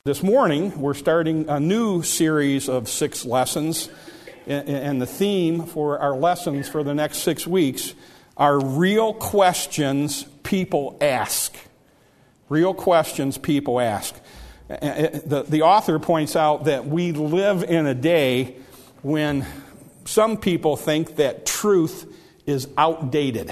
This morning, we're starting a new series of 6 lessons, and the theme for our lessons for the next 6 weeks are real questions people ask. Real questions people ask. The author points out that we live in a day when some people think that truth is outdated.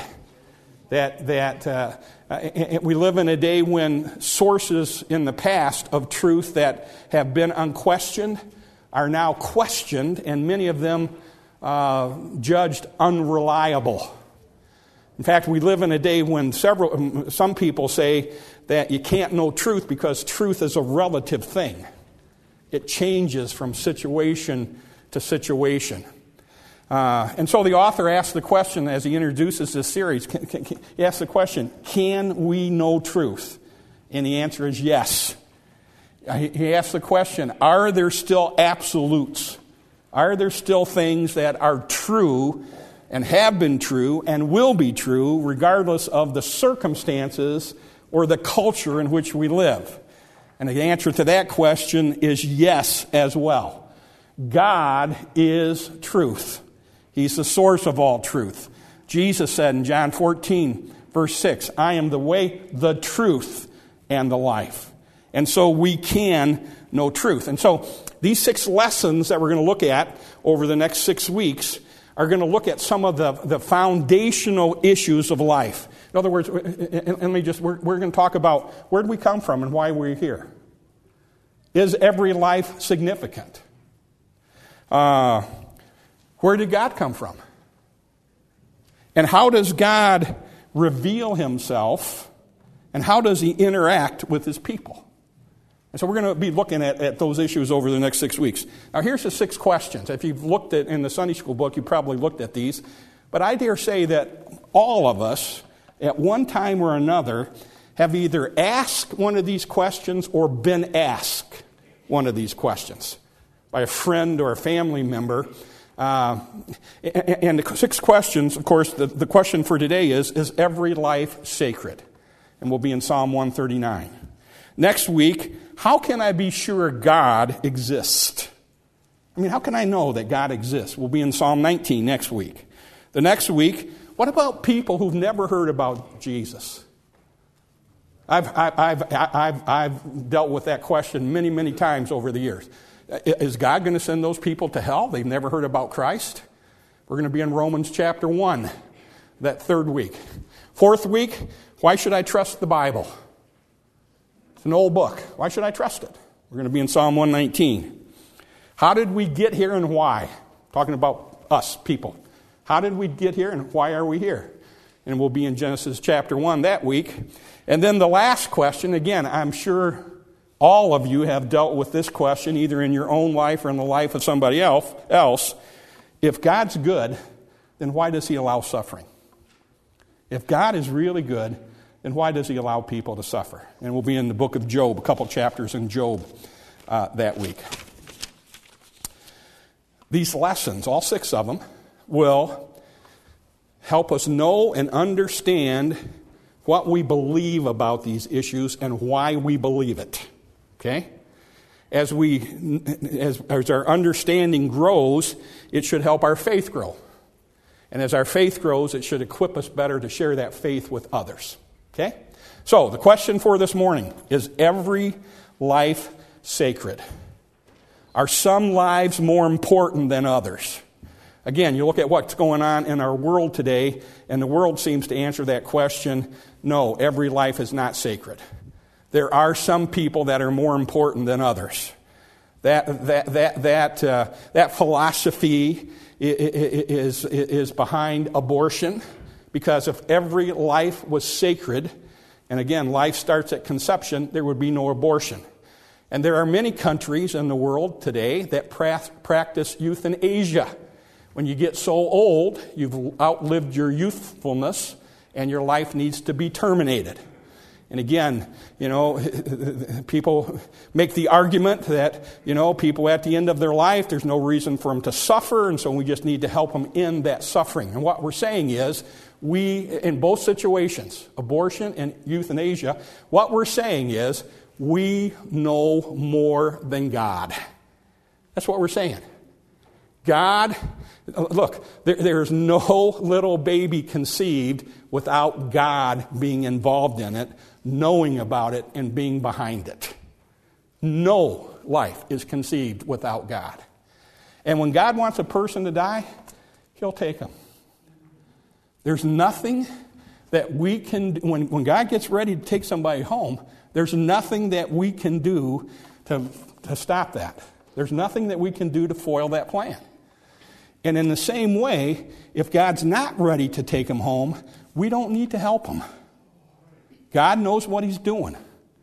We live in a day when sources in the past of truth that have been unquestioned are now questioned, and many of them judged unreliable. In fact, we live in a day when some people say that you can't know truth because truth is a relative thing. It changes from situation to situation. And so the author asks the question as he introduces this series, he asks the question, can we know truth? And the answer is yes. He asks the question, are there still absolutes? Are there still things that are true and have been true and will be true regardless of the circumstances or the culture in which we live? And the answer to that question is yes as well. God is truth. He's the source of all truth. Jesus said in John 14, verse 6, I am the way, the truth, and the life. And so we can know truth. And so these 6 lessons that we're going to look at over the next 6 weeks are going to look at some of the foundational issues of life. In other words, we're going to talk about where did we come from and why we're here. Is every life significant? Where did God come from? And how does God reveal himself? And how does he interact with his people? And so we're going to be looking at those issues over the next 6 weeks. Now here's the 6 questions. If you've looked at in the Sunday school book, you probably looked at these. But I dare say that all of us, at one time or another, have either asked one of these questions or been asked one of these questions by a friend or a family member. And the 6 questions, of course, the question for today is every life sacred? And we'll be in Psalm 139. Next week, how can I be sure God exists? I mean, how can I know that God exists? We'll be in Psalm 19 next week. The next week, what about people who've never heard about Jesus? I've dealt with that question many, many times over the years. Is God going to send those people to hell? They've never heard about Christ. We're going to be in Romans chapter 1 that 3rd week. 4th week, why should I trust the Bible? It's an old book. Why should I trust it? We're going to be in Psalm 119. How did we get here and why? Talking about us, people. How did we get here and why are we here? And we'll be in Genesis chapter 1 that week. And then the last question, again, I'm sure all of you have dealt with this question either in your own life or in the life of somebody else. If God's good, then why does he allow suffering? If God is really good, then why does he allow people to suffer? And we'll be in the book of Job, a couple chapters in Job that week. These lessons, all 6 of them, will help us know and understand what we believe about these issues and why we believe it. Okay? As our understanding grows, it should help our faith grow. And as our faith grows, it should equip us better to share that faith with others. Okay? So, the question for this morning is every life sacred? Are some lives more important than others? Again, you look at what's going on in our world today, and the world seems to answer that question, no, every life is not sacred. There are some people that are more important than others. That philosophy is behind abortion, because if every life was sacred, and again, life starts at conception, there would be no abortion. And there are many countries in the world today that practice euthanasia. When you get so old, you've outlived your youthfulness, and your life needs to be terminated. And again, people make the argument that, people at the end of their life, there's no reason for them to suffer, and so we just need to help them end that suffering. And what we're saying is, we, in both situations, abortion and euthanasia, what we're saying is, we know more than God. That's what we're saying. God, look, there's no little baby conceived without God being involved in it, knowing about it, and being behind it. No life is conceived without God. And when God wants a person to die, He'll take them. There's nothing that we can do. When God gets ready to take somebody home, there's nothing that we can do to stop that. There's nothing that we can do to foil that plan. And in the same way, if God's not ready to take him home, we don't need to help him. God knows what He's doing.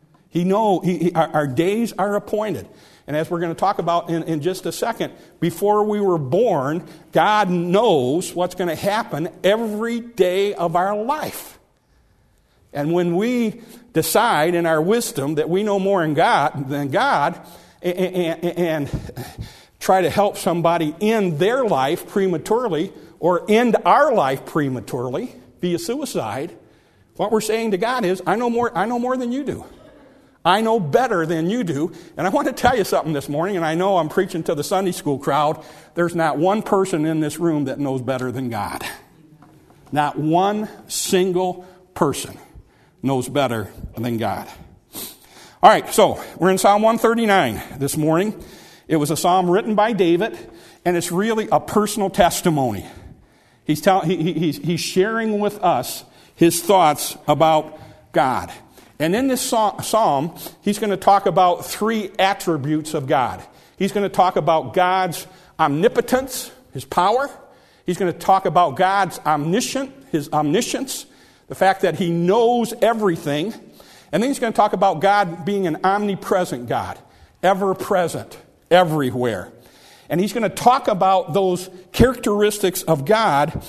Our days are appointed. And as we're going to talk about in just a second, before we were born, God knows what's going to happen every day of our life. And when we decide in our wisdom that we know more than God and try to help somebody end their life prematurely or end our life prematurely via suicide, what we're saying to God is, I know more than you do. I know better than you do. And I want to tell you something this morning, and I know I'm preaching to the Sunday school crowd. There's not one person in this room that knows better than God. Not one single person knows better than God. All right, so we're in Psalm 139 this morning. It was a psalm written by David, and it's really a personal testimony. He's sharing with us his thoughts about God. And in this psalm, he's going to talk about three attributes of God. He's going to talk about God's omnipotence, His power. He's going to talk about God's His omniscience, the fact that He knows everything. And then he's going to talk about God being an omnipresent God, ever present, everywhere. And he's going to talk about those characteristics of God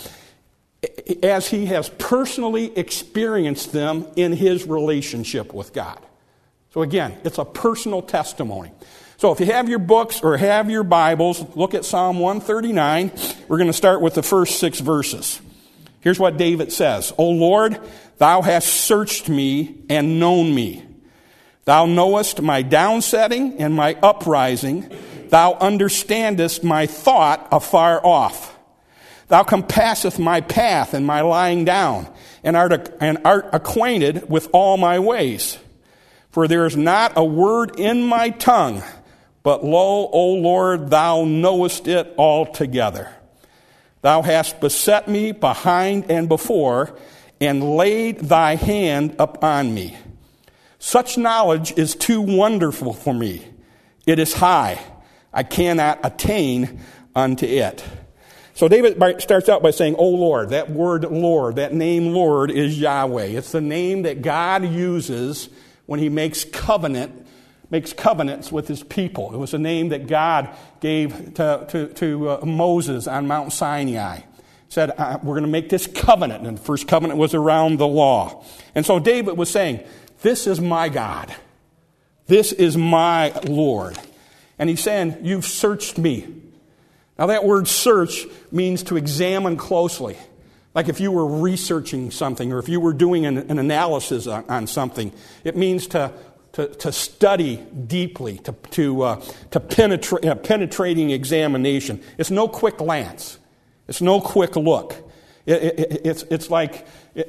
as he has personally experienced them in his relationship with God. So again, it's a personal testimony. So if you have your books or have your Bibles, look at Psalm 139. We're going to start with the first 6 verses. Here's what David says. O Lord, Thou hast searched me and known me. Thou knowest my downsetting and my uprising. Thou understandest my thought afar off. Thou compasseth my path and my lying down, and art acquainted with all my ways. For there is not a word in my tongue, but lo, O Lord, Thou knowest it altogether. Thou hast beset me behind and before, and laid Thy hand upon me. Such knowledge is too wonderful for me. It is high. I cannot attain unto it. So David starts out by saying, O Lord. That word Lord, that name Lord is Yahweh. It's the name that God uses when He makes covenants with His people. It was a name that God gave to Moses on Mount Sinai. He said, we're going to make this covenant. And the first covenant was around the law. And so David was saying, this is my God. This is my Lord. And he's saying, you've searched me. Now that word search means to examine closely. Like if you were researching something or if you were doing an analysis on something. It means to study deeply, to penetrating examination. It's no quick glance. It's no quick look. It's like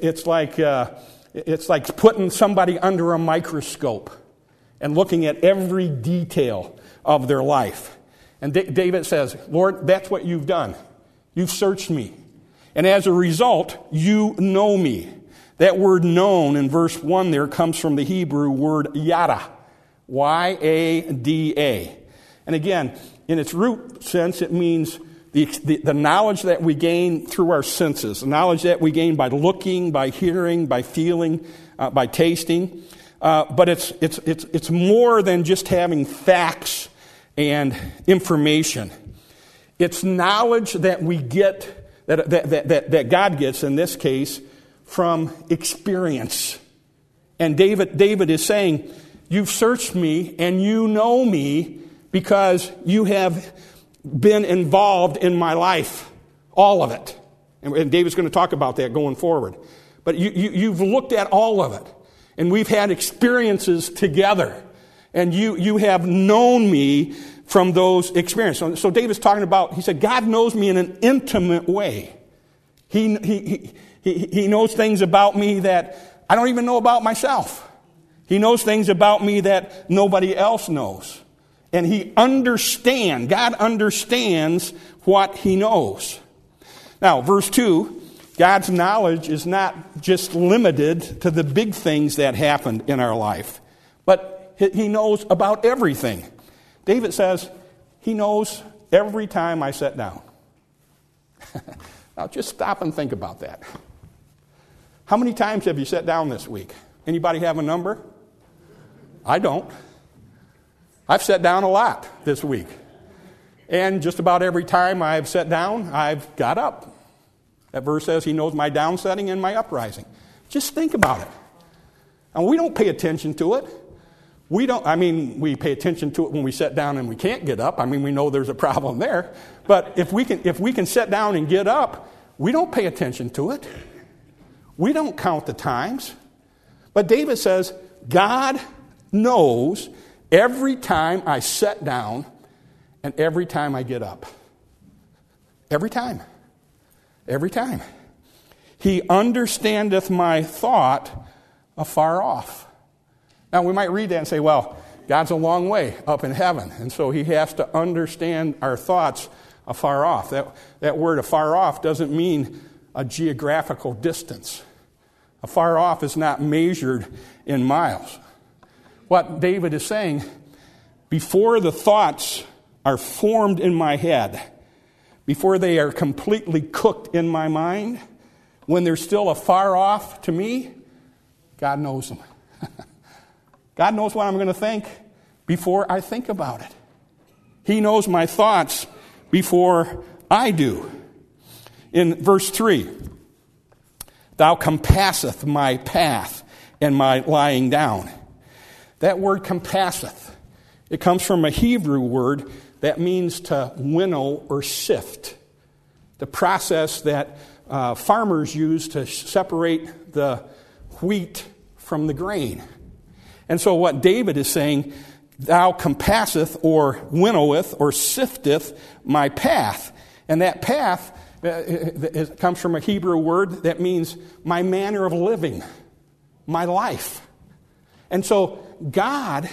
putting somebody under a microscope and looking at every detail of their life. And David says, Lord, that's what you've done. You've searched me. And as a result, you know me. That word known in verse 1 there comes from the Hebrew word yada. Y-A-D-A. And again, in its root sense, it means the knowledge that we gain through our senses. The knowledge that we gain by looking, by hearing, by feeling, by tasting. But it's more than just having facts and information. It's knowledge that we get, that God gets in this case, from experience. And David is saying, you've searched me and you know me because you have been involved in my life. All of it. And David's going to talk about that going forward. But you've looked at all of it. And we've had experiences together. And you have known me from those experiences. So David's talking about, he said, God knows me in an intimate way. He knows things about me that I don't even know about myself. He knows things about me that nobody else knows. And God understands what he knows. Now, verse 2, God's knowledge is not just limited to the big things that happened in our life, but he knows about everything. David says, he knows every time I sit down. Now, just stop and think about that. How many times have you sat down this week? Anybody have a number? I don't. I've sat down a lot this week. And just about every time I've sat down, I've got up. That verse says he knows my downsetting and my uprising. Just think about it. And we don't pay attention to it. We pay attention to it when we sit down and we can't get up. We know there's a problem there. But if we can sit down and get up, we don't pay attention to it. We don't count the times. But David says, God knows every time I sit down and every time I get up. Every time. Every time. He understandeth my thought afar off. Now, we might read that and say, well, God's a long way up in heaven, and so he has to understand our thoughts afar off. That word afar off doesn't mean a geographical distance. Afar off is not measured in miles. What David is saying, before the thoughts are formed in my head, before they are completely cooked in my mind, when they're still afar off to me, God knows them. God knows what I'm going to think before I think about it. He knows my thoughts before I do. In verse 3, thou compasseth my path and my lying down. That word compasseth, it comes from a Hebrew word that means to winnow or sift. The process that farmers use to separate the wheat from the grain. And so what David is saying, thou compasseth or winnoweth or sifteth my path. And that path it comes from a Hebrew word that means my manner of living, my life. And so God,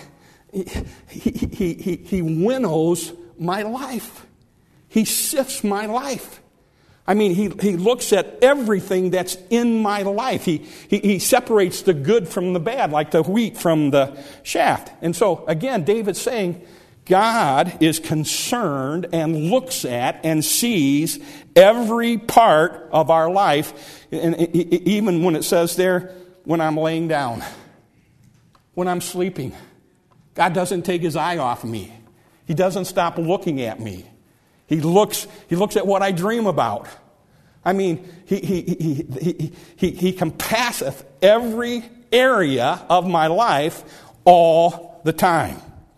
he winnows my life. He sifts my life. He looks at everything that's in my life. He separates the good from the bad, like the wheat from the shaft. And so, again, David's saying, God is concerned and looks at and sees every part of our life, and even when it says there, when I'm laying down, when I'm sleeping. God doesn't take his eye off me. He doesn't stop looking at me. He looks at what I dream about. He compasseth every area of my life all the time.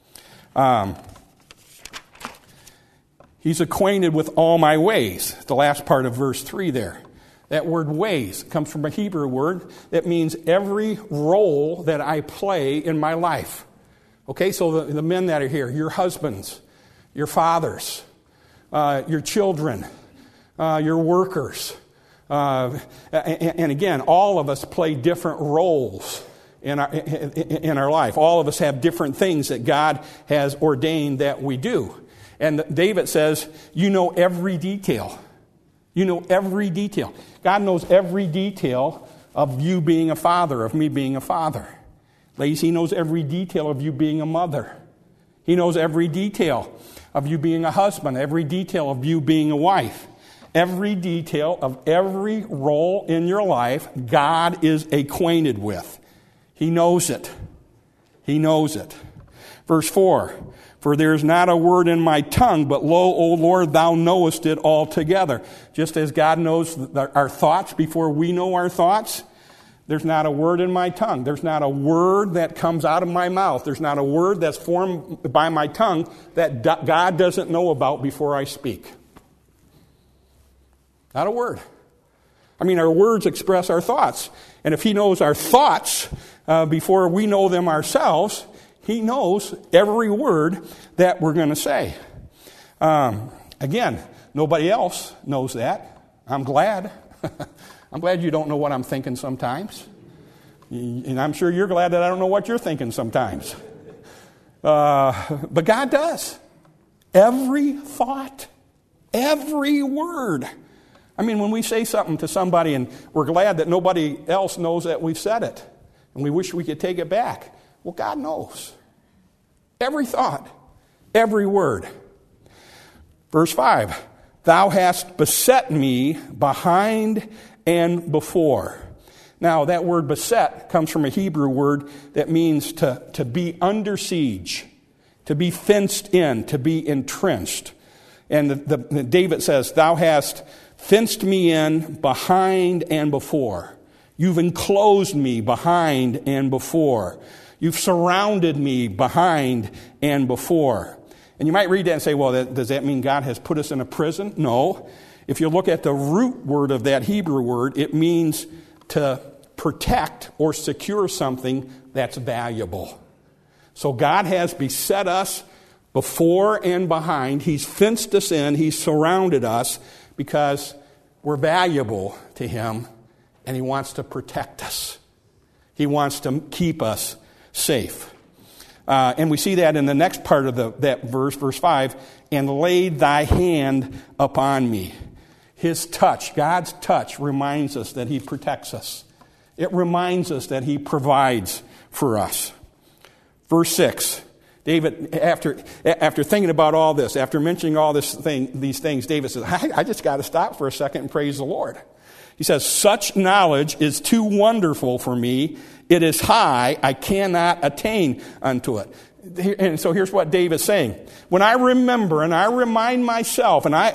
He's acquainted with all my ways. The last part of verse 3 there. That word ways comes from a Hebrew word that means every role that I play in my life. Okay, so the men that are here, your husbands, your fathers, your children, your workers. And again, all of us play different roles in our life. All of us have different things that God has ordained that we do. And David says, you know every detail. You know every detail. God knows every detail of you being a father, of me being a father. Ladies, he knows every detail of you being a mother. He knows every detail of you being a husband, every detail of you being a wife. Every detail of every role in your life, God is acquainted with. He knows it. He knows it. Verse 4, for there is not a word in my tongue, but lo, O Lord, thou knowest it altogether. Just as God knows our thoughts before we know our thoughts, there's not a word in my tongue. There's not a word that comes out of my mouth. There's not a word that's formed by my tongue that God doesn't know about before I speak. Not a word. Our words express our thoughts. And if he knows our thoughts before we know them ourselves, He knows every word that we're going to say. Again, nobody else knows that. I'm glad. I'm glad you don't know what I'm thinking sometimes. And I'm sure you're glad that I don't know what you're thinking sometimes. But God does. Every thought, every word. I mean, when we say something to somebody and we're glad that nobody else knows that we've said it, and we wish we could take it back, well, God knows. Every thought, every word. Verse 5, thou hast beset me behind and before. Now, that word beset comes from a Hebrew word that means to be under siege, to be fenced in, to be entrenched. And David says, thou hast fenced me in behind and before. You've enclosed me behind and before. You've surrounded me behind and before. And you might read that and say, well, does that mean God has put us in a prison? No. If you look at the root word of that Hebrew word, it means to protect or secure something that's valuable. So God has beset us before and behind. He's fenced us in. He's surrounded us because we're valuable to Him, and He wants to protect us. He wants to keep us safe. And we see that in the next part of that verse, verse 5, and laid thy hand upon me. His touch, God's touch, reminds us that He protects us. It reminds us that He provides for us. Verse 6, David, after thinking about all this, after mentioning all these things, David says, I just got to stop for a second and praise the Lord. He says, such knowledge is too wonderful for me. It is high. I cannot attain unto it. And so here's what David's saying. When I remember and I remind myself and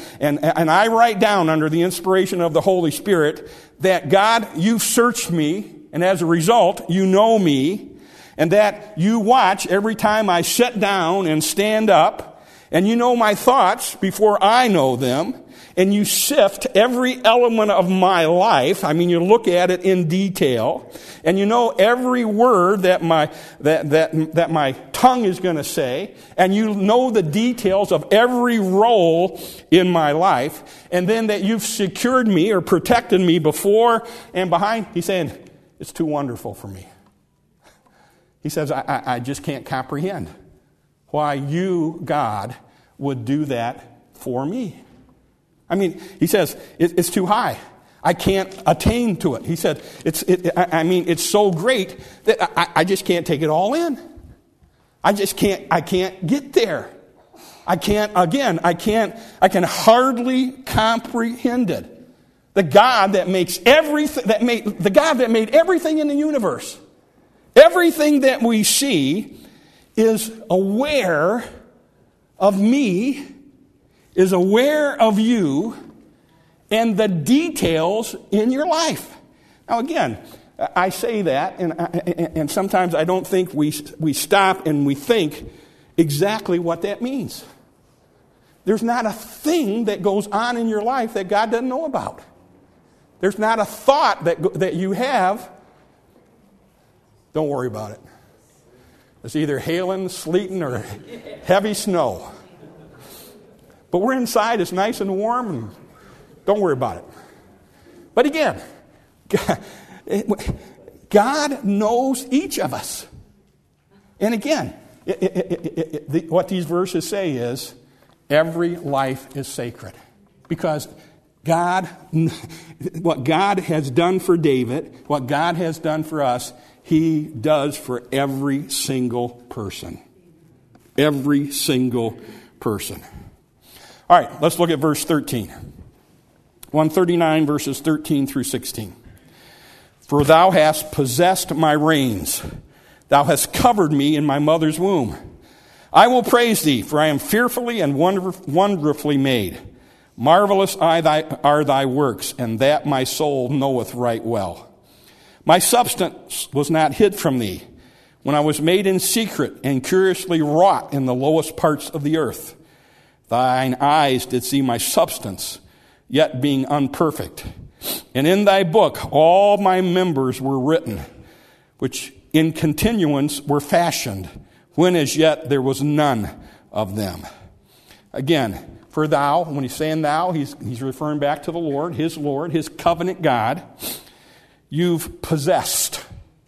I write down under the inspiration of the Holy Spirit that God, you've searched me, and as a result, you know me, and that you watch every time I sit down and stand up, and you know my thoughts before I know them, and you sift every element of my life. I mean, you look at it in detail, and you know every word that my tongue is going to say, and you know the details of every role in my life, and then that you've secured me or protected me before and behind. He's saying, it's too wonderful for me. He says, I just can't comprehend why you, God, would do that for me. I mean, he says, it's too high. I can't attain to it. He said, it's so great that I just can't take it all in. I can't get there. I can hardly comprehend it. The God that makes everything, the God that made everything in the universe, everything that we see is aware of me, is aware of you, and the details in your life. Now again, I say that, and sometimes I don't think we stop and we think exactly what that means. There's not a thing that goes on in your life that God doesn't know about. There's not a thought that you have. Don't worry about it. It's either hailing, sleeting, or heavy snow. But we're inside, it's nice and warm, and don't worry about it. But again, God knows each of us. And again, what these verses say is, every life is sacred. Because what God has done for David, what God has done for us, He does for every single person. Every single person. All right, let's look at verse 13. 139 verses 13 through 16. For thou hast possessed my reins. Thou hast covered me in my mother's womb. I will praise thee, for I am fearfully and wonderfully made. Marvelous are thy works, and that my soul knoweth right well. My substance was not hid from thee, when I was made in secret and curiously wrought in the lowest parts of the earth. Thine eyes did see my substance, yet being unperfect. And in thy book all my members were written, which in continuance were fashioned, when as yet there was none of them. Again, for thou, when he's saying thou, he's referring back to the Lord, his covenant God. You've possessed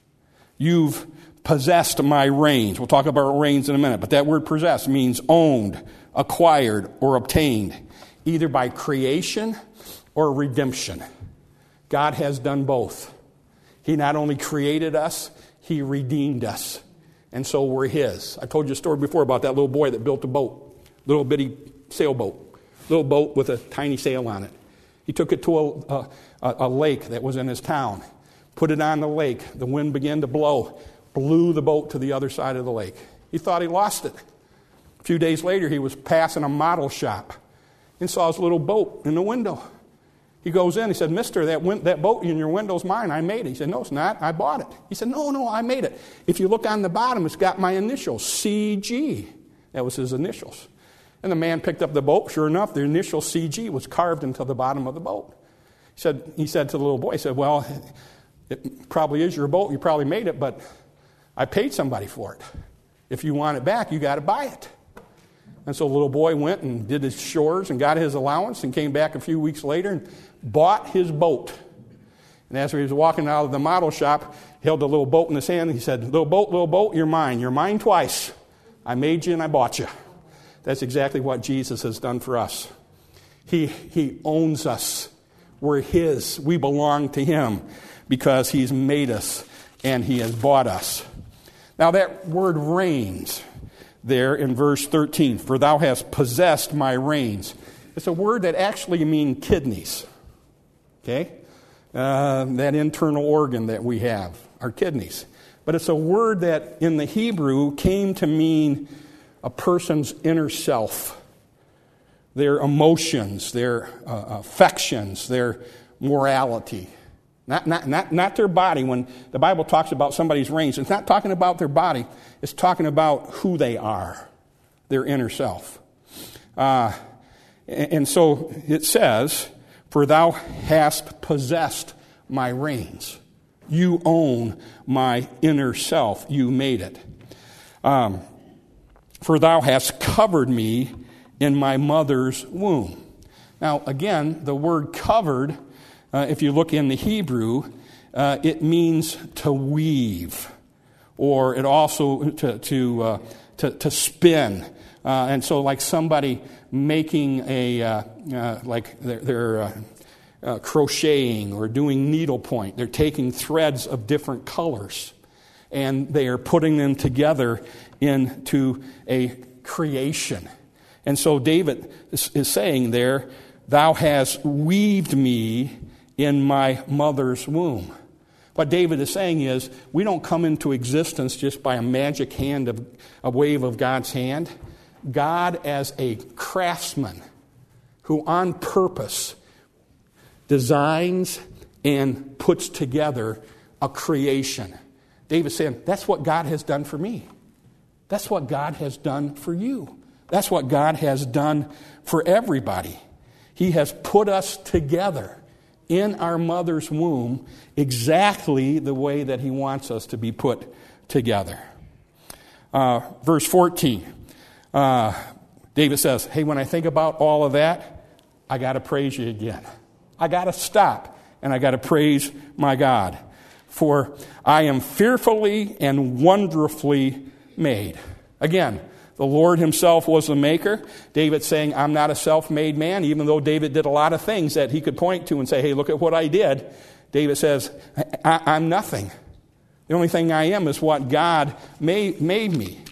my reigns. We'll talk about reigns in a minute, but that word possess means owned, acquired, or obtained, either by creation or redemption. God has done both. He not only created us, he redeemed us. And so we're his. I told you a story before about that little boy that built a boat, little bitty sailboat, little boat with a tiny sail on it. He took it to a lake that was in his town, put it on the lake. The wind began to blow, blew the boat to the other side of the lake. He thought he lost it. A few days later, he was passing a model shop and saw his little boat in the window. He goes in, he said, "Mister, that boat in your window's mine. I made it." He said, "No, it's not. I bought it." He said, No, I made it. If you look on the bottom, it's got my initials, CG. That was his initials. And the man picked up the boat. Sure enough, the initial CG was carved into the bottom of the boat. He said to the little boy, he said, "Well, it probably is your boat. You probably made it, but I paid somebody for it. If you want it back, you got to buy it." And so the little boy went and did his chores and got his allowance and came back a few weeks later and bought his boat. And as he was walking out of the model shop, he held the little boat in his hand. And he said, little boat, you're mine. You're mine twice. I made you and I bought you." That's exactly what Jesus has done for us. He owns us. We're his. We belong to him because he's made us and he has bought us. Now that word reigns there in verse 13, "For thou hast possessed my reins." It's a word that actually means kidneys. Okay? That internal organ that we have, our kidneys. But it's a word that in the Hebrew came to mean a person's inner self, their emotions, their affections, their morality. Not their body. When the Bible talks about somebody's reins, it's not talking about their body. It's talking about who they are, their inner self. And so it says, "For thou hast possessed my reins." You own my inner self. You made it. "For thou hast covered me in my mother's womb." Now, again, the word covered, if you look in the Hebrew, it means to weave, or it also to spin. And so, like somebody making like they're crocheting or doing needlepoint. They're taking threads of different colors, and they are putting them together into a creation. And so David is saying there, "Thou hast weaved me in my mother's womb." What David is saying is, we don't come into existence just by a magic hand, a wave of God's hand. God, as a craftsman who on purpose designs and puts together a creation. David's saying, that's what God has done for me. That's what God has done for you. That's what God has done for everybody. He has put us together in our mother's womb exactly the way that he wants us to be put together. Verse 14, David says, "Hey, when I think about all of that, I got to praise you again. I got to stop and I got to praise my God. For I am fearfully and wonderfully made." Again, the Lord himself was the maker. David saying, I'm not a self-made man, even though David did a lot of things that he could point to and say, hey, look at what I did. David says, I'm nothing. The only thing I am is what God made me.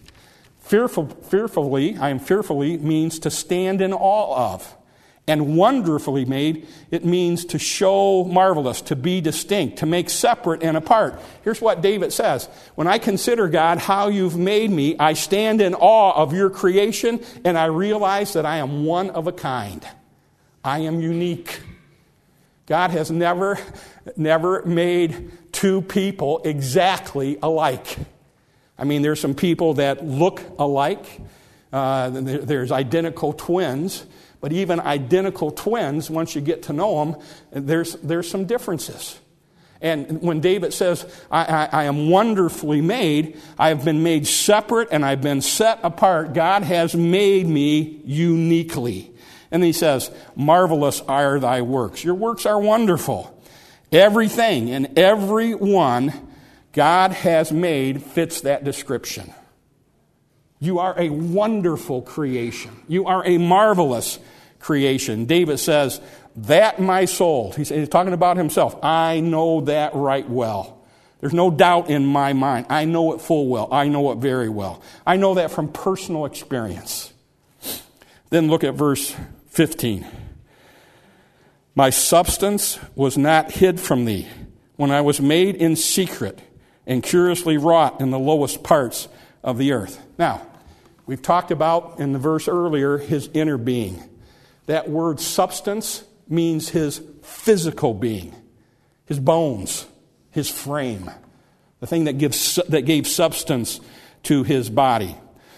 I am fearfully means to stand in awe of. And wonderfully made, it means to show marvelous, to be distinct, to make separate and apart. Here's what David says. When I consider, God, how you've made me, I stand in awe of your creation, and I realize that I am one of a kind. I am unique. God has never made two people exactly alike. I mean, there's some people that look alike. There's identical twins. But even identical twins, once you get to know them, there's some differences. And when David says, I am wonderfully made, I have been made separate and I've been set apart. God has made me uniquely. And he says, marvelous are thy works. Your works are wonderful. Everything and everyone God has made fits that description. You are a wonderful creation. You are a marvelous creation. David says, that my soul, he's talking about himself, I know that right well. There's no doubt in my mind. I know it full well. I know it very well. I know that from personal experience. Then look at verse 15. My substance was not hid from thee when I was made in secret and curiously wrought in the lowest parts of the earth. Now, we've talked about in the verse earlier his inner being. That word substance means his physical being, his bones, his frame, the thing that gave substance to his body.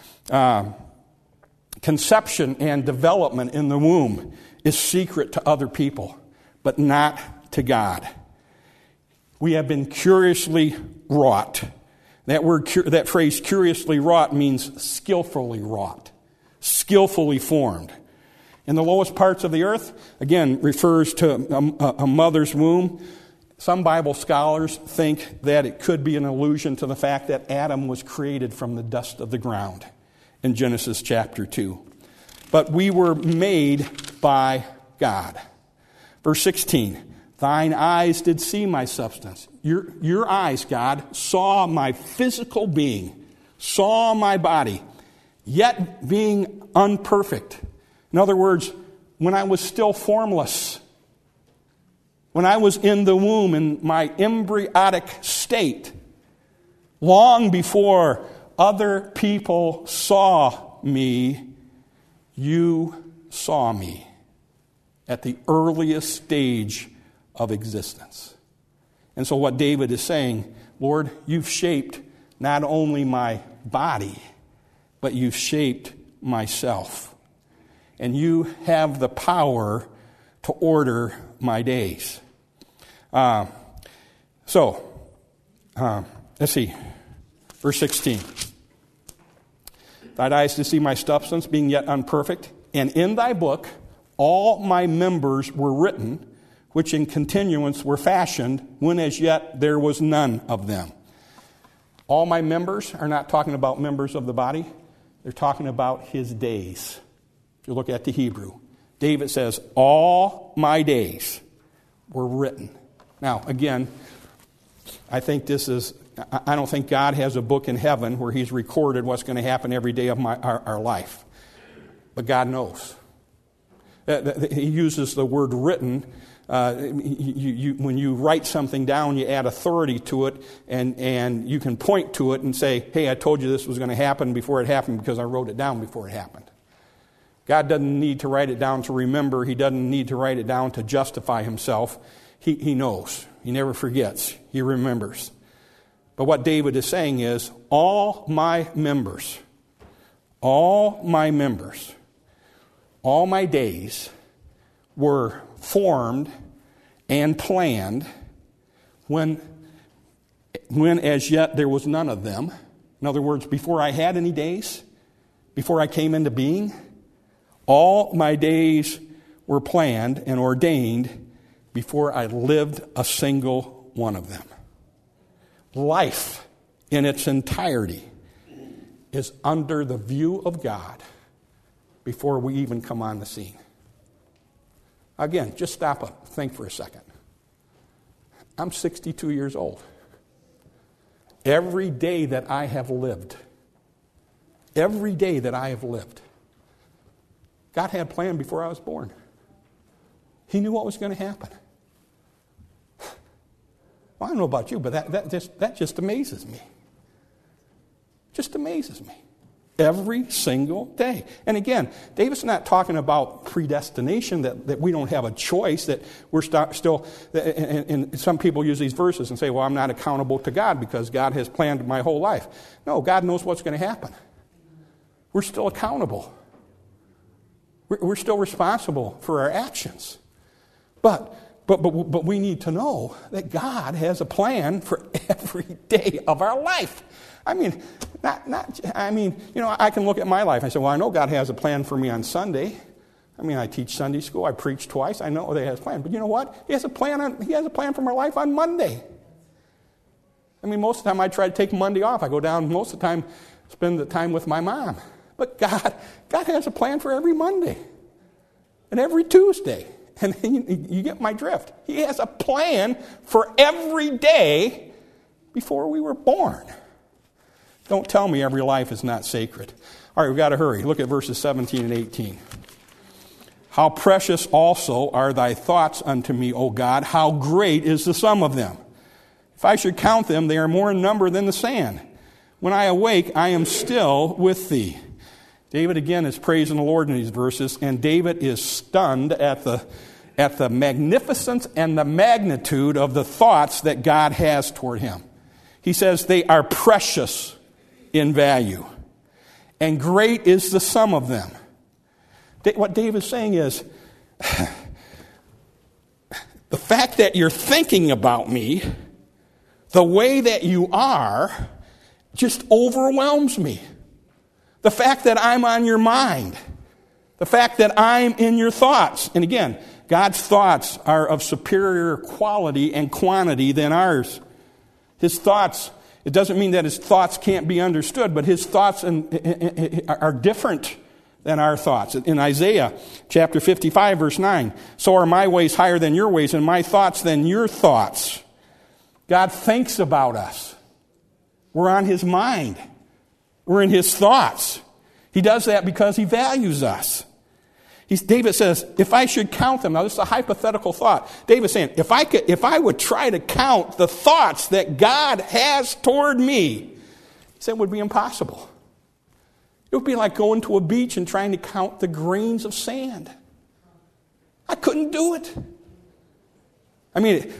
Conception and development in the womb is secret to other people, but not to God. We have been curiously wrought. That phrase, curiously wrought, means skillfully wrought, skillfully formed. In the lowest parts of the earth, again, refers to a mother's womb. Some Bible scholars think that it could be an allusion to the fact that Adam was created from the dust of the ground in Genesis chapter 2. But we were made by God. Verse 16, thine eyes did see my substance. Your eyes, God, saw my physical being, saw my body, yet being unperfect. In other words, when I was still formless, when I was in the womb in my embryonic state, long before other people saw me, you saw me at the earliest stage of existence. And so what David is saying, Lord, you've shaped not only my body, but you've shaped myself. And you have the power to order my days. Let's see. Verse 16. Thine eyes to see my substance, being yet unperfect, and in thy book all my members were written, which in continuance were fashioned, when as yet there was none of them. All my members are not talking about members of the body. They're talking about his days. If you look at the Hebrew, David says, all my days were written. Now, again, I don't think God has a book in heaven where he's recorded what's going to happen every day of our life. But God knows. He uses the word written. When you write something down, you add authority to it, and you can point to it and say, hey, I told you this was going to happen before it happened because I wrote it down before it happened. God doesn't need to write it down to remember. He doesn't need to write it down to justify himself. He knows. He never forgets. He remembers. But what David is saying is, all my days were formed and planned when as yet there was none of them. In other words, before I had any days, before I came into being, all my days were planned and ordained before I lived a single one of them. Life in its entirety is under the view of God before we even come on the scene. Again, just stop and think for a second. I'm 62 years old. Every day that I have lived, God had planned before I was born. He knew what was going to happen. Well, I don't know about you, but that just amazes me. Just amazes me. Every single day. And again, David's not talking about predestination, that we don't have a choice, that we're still, and some people use these verses and say, well, I'm not accountable to God because God has planned my whole life. No, God knows what's going to happen. We're still accountable. We're still responsible for our actions. But But we need to know that God has a plan for every day of our life. I mean, I can look at my life. I say, well, I know God has a plan for me on Sunday. I mean, I teach Sunday school. I preach twice. I know that He has a plan. But you know what? He has a plan for my life on Monday. I mean, most of the time I try to take Monday off. I go down most of the time, spend the time with my mom. But God has a plan for every Monday and every Tuesday. And you get my drift. He has a plan for every day before we were born. Don't tell me every life is not sacred. All right, we've got to hurry. Look at verses 17 and 18. How precious also are thy thoughts unto me, O God. How great is the sum of them. If I should count them, they are more in number than the sand. When I awake, I am still with thee. David again is praising the Lord in these verses, and David is stunned at the magnificence and the magnitude of the thoughts that God has toward him. He says they are precious in value, and great is the sum of them. What David's saying is, the fact that you're thinking about me, the way that you are, just overwhelms me. The fact that I'm on your mind, the fact that I'm in your thoughts. And again, God's thoughts are of superior quality and quantity than ours. His thoughts, it doesn't mean that his thoughts can't be understood, but his thoughts are different than our thoughts. In Isaiah chapter 55, verse 9, so are my ways higher than your ways, and my thoughts than your thoughts. God thinks about us. We're on his mind. We're in his thoughts. He does that because he values us. David says, if I should count them, now this is a hypothetical thought. David's saying, if I would try to count the thoughts that God has toward me, he said it would be impossible. It would be like going to a beach and trying to count the grains of sand. I couldn't do it. I mean,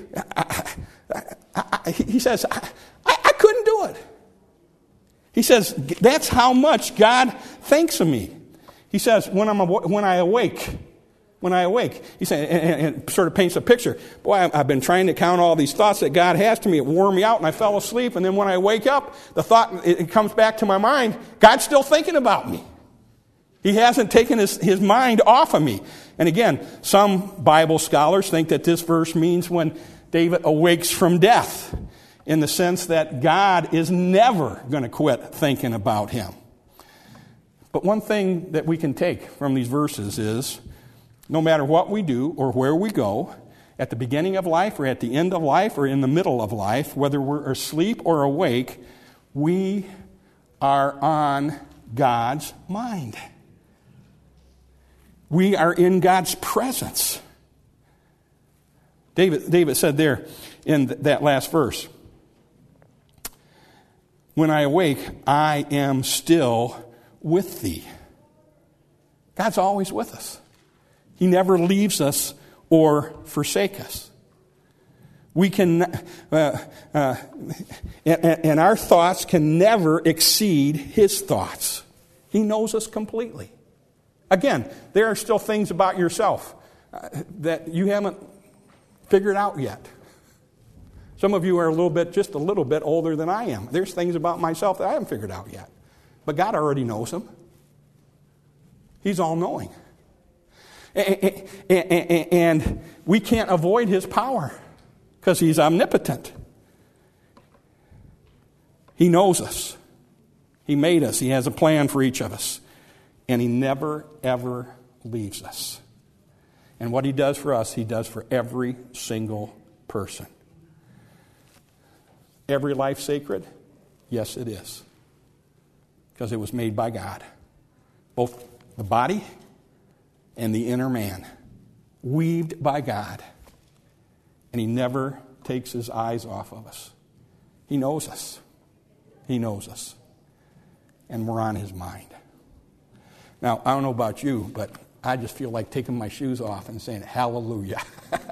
he says, I couldn't do it. He says, that's how much God thinks of me. He says, when I awake, he said, and sort of paints a picture. Boy, I've been trying to count all these thoughts that God has to me. It wore me out, and I fell asleep. And then when I wake up, the thought, it comes back to my mind. God's still thinking about me. He hasn't taken his mind off of me. And again, some Bible scholars think that this verse means when David awakes from death, in the sense that God is never going to quit thinking about him. But one thing that we can take from these verses is, no matter what we do or where we go, at the beginning of life or at the end of life or in the middle of life, whether we're asleep or awake, we are on God's mind. We are in God's presence. David said there in that last verse, when I awake, I am still with thee. God's always with us. He never leaves us or forsake us. We can, and our thoughts can never exceed his thoughts. He knows us completely. Again, there are still things about yourself that you haven't figured out yet. Some of you are just a little bit older than I am. There's things about myself that I haven't figured out yet. But God already knows them. He's all-knowing. And we can't avoid his power because he's omnipotent. He knows us. He made us. He has a plan for each of us. And he never, ever leaves us. And what he does for us, he does for every single person. Every life sacred? Yes, it is. Because it was made by God. Both the body and the inner man. Weaved by God. And he never takes his eyes off of us. He knows us. He knows us. And we're on his mind. Now, I don't know about you, but I just feel like taking my shoes off and saying, hallelujah.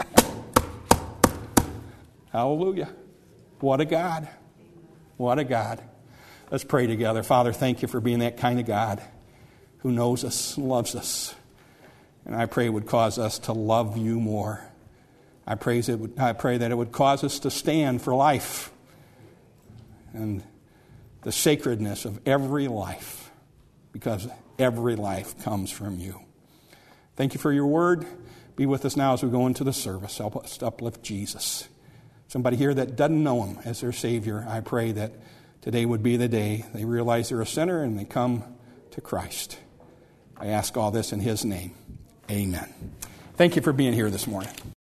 Hallelujah. What a God. What a God. Let's pray together. Father, thank you for being that kind of God who knows us, loves us. And I pray it would cause us to love you more. I pray that it would cause us to stand for life and the sacredness of every life, because every life comes from you. Thank you for your word. Be with us now as we go into the service. Help us to uplift Jesus. Somebody here that doesn't know him as their Savior, I pray that today would be the day they realize they're a sinner and they come to Christ. I ask all this in his name. Amen. Thank you for being here this morning.